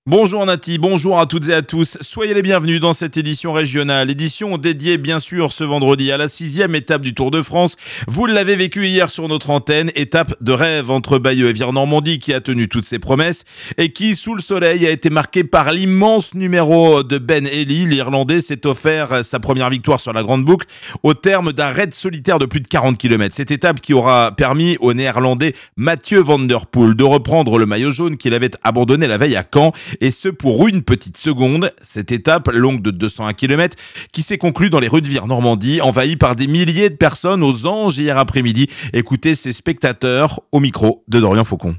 Bonjour Nati, bonjour à toutes et à tous. Soyez les bienvenus dans cette édition régionale. Édition dédiée bien sûr ce vendredi à la 6e étape du Tour de France. Vous l'avez vécu hier sur notre antenne, étape de rêve entre Bayeux et Vire-Normandie qui a tenu toutes ses promesses et qui, sous le soleil, a été marquée par l'immense numéro de Ben Ely. L'Irlandais s'est offert sa première victoire sur la Grande Boucle au terme d'un raid solitaire de plus de 40 km. Cette étape qui aura permis au Néerlandais Mathieu van der Poel de reprendre le maillot jaune qu'il avait abandonné la veille à Caen. Et ce pour une petite seconde. Cette étape, longue de 201 km, qui s'est conclue dans les rues de Vire-Normandie, envahie par des milliers de personnes aux anges hier après-midi. Écoutez ces spectateurs au micro de Dorian Faucon.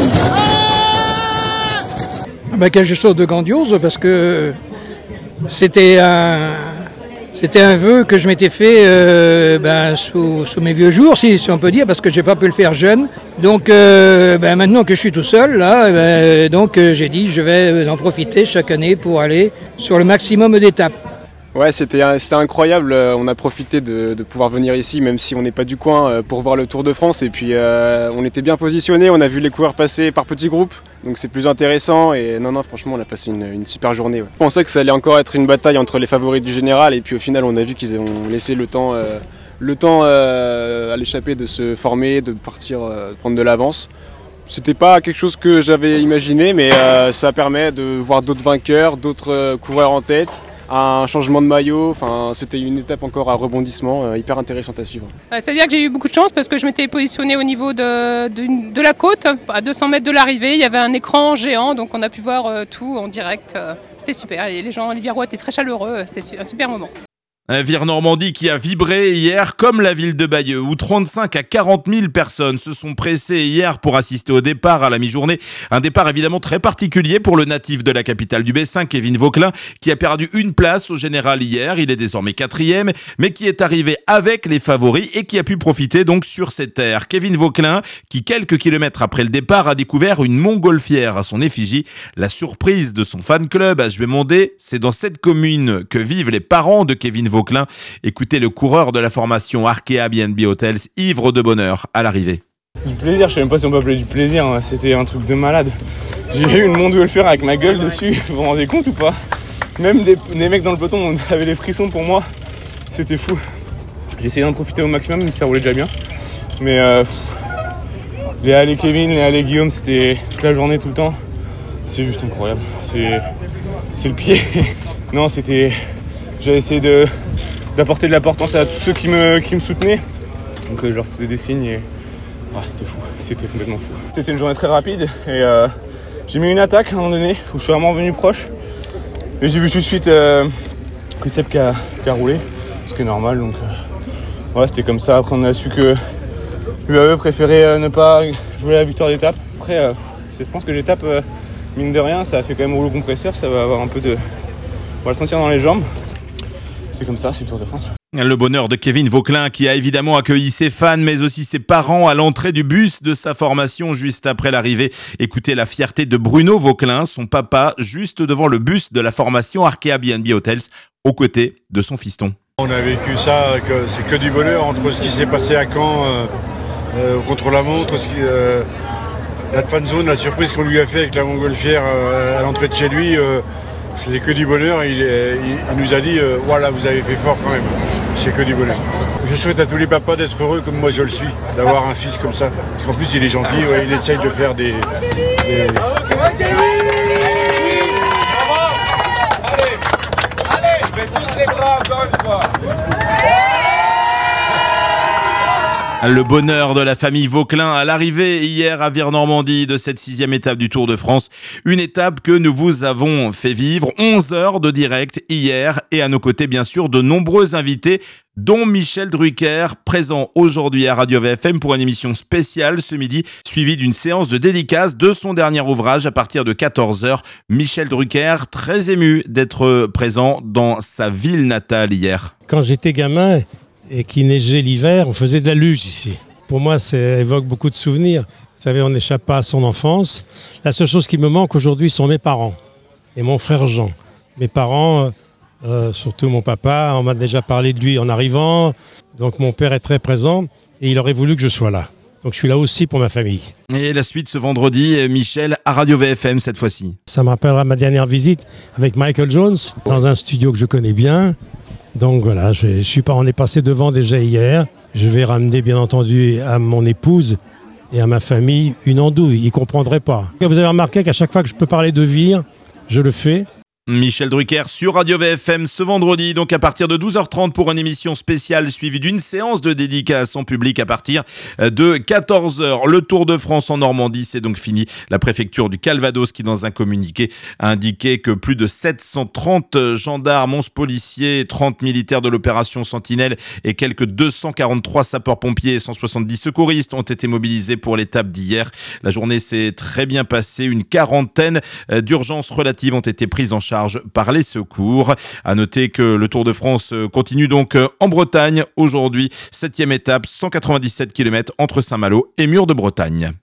Quelque chose de grandiose parce que c'était un vœu que je m'étais fait sous mes vieux jours, si on peut dire, parce que j'ai pas pu le faire jeune. Donc maintenant que je suis tout seul, là, j'ai dit je vais en profiter chaque année pour aller sur le maximum d'étapes. Ouais, c'était incroyable. On a profité de pouvoir venir ici, même si on n'est pas du coin, pour voir le Tour de France. Et puis on était bien positionnés, on a vu les coureurs passer par petits groupes, donc c'est plus intéressant. Et non, franchement, on a passé une super journée. Ouais. Je pensais que ça allait encore être une bataille entre les favoris du général, et puis au final, on a vu qu'ils ont laissé le temps à l'échappée de se former, de partir, prendre de l'avance. C'était pas quelque chose que j'avais imaginé, mais ça permet de voir d'autres vainqueurs, d'autres coureurs en tête. Un changement de maillot, c'était une étape encore à rebondissement, hyper intéressante à suivre. C'est-à-dire que j'ai eu beaucoup de chance parce que je m'étais positionnée au niveau de la côte, à 200 mètres de l'arrivée. Il y avait un écran géant, donc on a pu voir tout en direct. C'était super, et les Virois étaient très chaleureux, c'était un super moment. Un Vire-Normandie qui a vibré hier comme la ville de Bayeux, où 35 à 40 000 personnes se sont pressées hier pour assister au départ à la mi-journée. Un départ évidemment très particulier pour le natif de la capitale du Bessin, Kevin Vauquelin, qui a perdu une place au général hier. Il est désormais 4e, mais qui est arrivé avec les favoris et qui a pu profiter donc sur ses terres. Kevin Vauquelin, qui quelques kilomètres après le départ a découvert une montgolfière à son effigie. La surprise de son fan club à Juemondé, c'est dans cette commune que vivent les parents de Kevin Vauquelin. Écoutez le coureur de la formation Arkea BNB Hotels, ivre de bonheur à l'arrivée. Du plaisir, je sais même pas si on peut appeler du plaisir, hein. C'était un truc de malade. J'ai eu une montgolfière avec ma gueule dessus, vous vous rendez compte ou pas? Même des mecs dans le peloton avaient des frissons pour moi, c'était fou. J'ai essayé d'en profiter au maximum, même si ça roulait déjà bien. Mais les allées Kevin, les allées Guillaume, c'était toute la journée, tout le temps. C'est juste incroyable, c'est le pied. Non, j'ai essayé d'apporter de l'importance à tous ceux qui me soutenaient. Donc je leur faisais des signes et c'était fou, c'était complètement fou. C'était une journée très rapide et j'ai mis une attaque à un moment donné où je suis vraiment venu proche. Et j'ai vu tout de suite que Seb qui a roulé, ce qui est normal. Donc c'était comme ça. Après on a su que l'UAE préférait ne pas jouer la victoire d'étape. Après je pense que l'étape, mine de rien, ça a fait quand même rouleau compresseur, ça va avoir un peu de... On va le sentir dans les jambes. C'est comme ça, c'est le Tour de France. Le bonheur de Kevin Vauquelin qui a évidemment accueilli ses fans mais aussi ses parents à l'entrée du bus de sa formation juste après l'arrivée. Écoutez la fierté de Bruno Vauquelin, son papa, juste devant le bus de la formation Arkea BNB Hotels, aux côtés de son fiston. On a vécu ça, c'est que du bonheur entre ce qui s'est passé à Caen contre la montre, la fan zone, la surprise qu'on lui a fait avec la montgolfière à l'entrée de chez lui. C'était que du bonheur, il nous a dit voilà, vous avez fait fort quand même, c'est que du bonheur. Je souhaite à tous les papas d'être heureux comme moi je le suis, d'avoir un fils comme ça. Parce qu'en plus il est gentil, il essaye de faire des... Allez, faites tous les bras encore une fois. Le bonheur de la famille Vauquelin à l'arrivée hier à Vire-Normandie de cette 6e étape du Tour de France. Une étape que nous vous avons fait vivre, 11 heures de direct hier et à nos côtés bien sûr de nombreux invités dont Michel Drucker, présent aujourd'hui à Radio VFM pour une émission spéciale ce midi, suivie d'une séance de dédicace de son dernier ouvrage à partir de 14h. Michel Drucker, très ému d'être présent dans sa ville natale hier. Quand j'étais gamin et qu'il neigeait l'hiver, on faisait de la luge ici. Pour moi, ça évoque beaucoup de souvenirs. Vous savez, on n'échappe pas à son enfance. La seule chose qui me manque aujourd'hui sont mes parents et mon frère Jean. Mes parents, surtout mon papa, on m'a déjà parlé de lui en arrivant. Donc mon père est très présent et il aurait voulu que je sois là. Donc je suis là aussi pour ma famille. Et la suite ce vendredi, Michel, à Radio VFM cette fois-ci. Ça me rappellera ma dernière visite avec Michael Jones dans un studio que je connais bien. Donc voilà, on est passé devant déjà hier. Je vais ramener bien entendu à mon épouse et à ma famille une andouille. Ils ne comprendraient pas. Vous avez remarqué qu'à chaque fois que je peux parler de vire, je le fais. Michel Drucker sur Radio VFM ce vendredi, donc à partir de 12h30 pour une émission spéciale suivie d'une séance de dédicace en public à partir de 14h. Le Tour de France en Normandie, c'est donc fini. La préfecture du Calvados qui, dans un communiqué, a indiqué que plus de 730 gendarmes, 11 policiers, 30 militaires de l'opération Sentinelle et quelques 243 sapeurs-pompiers et 170 secouristes ont été mobilisés pour l'étape d'hier. La journée s'est très bien passée. Une quarantaine d'urgences relatives ont été prises en charge par les secours. À noter que le Tour de France continue donc en Bretagne aujourd'hui. 7e étape, 197 km entre Saint-Malo et Mur de Bretagne.